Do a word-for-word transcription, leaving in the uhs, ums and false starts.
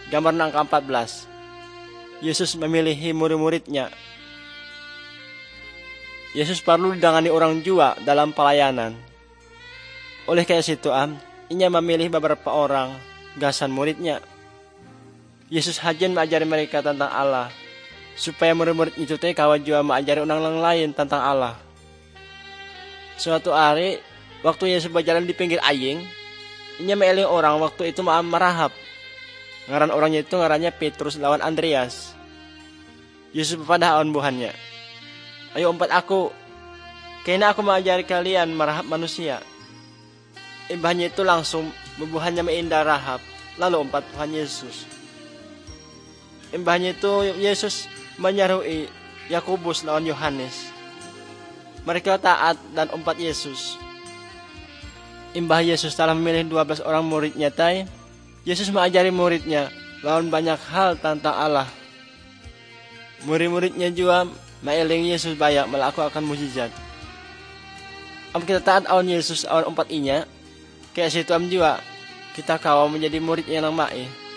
Gambar nang ke empat belas. Yesus memilihi murid-muridnya. Yesus perlu didangani orang jua dalam pelayanan. Oleh karena situ am, inya memilih beberapa orang gasan muridnya. Yesus hajian mengajari mereka tentang Allah, supaya murid-murid itu teh kawan jua mengajari orang lain tentang Allah. Suatu hari, waktu Yesus berjalan di pinggir aying, inya meeling orang waktu itu mau merahap. Ngaran orangnya itu ngarannya Petrus lawan Andreas. Yesus berpadah awan buhannya. Ayo umpat aku, kayaknya aku mengajari kalian merahap manusia. Imbahnya itu langsung membuhannya meindah rahap, lalu umpat Tuhan Yesus. Imbahnya itu Yesus menyeru'i Yakobus lawan Yohanes. Mereka taat dan umpat Yesus. Imbah Yesus telah memilih dua belas orang muridnya tay. Yesus mengajari muridnya lawan banyak hal tentang Allah. Murid-muridnya juga maeling Yesus banyak melakukan mukjizat. Am kita taat awan Yesus awan umpat inya, kayak situ am juga kita kawal menjadi murid yang lemah.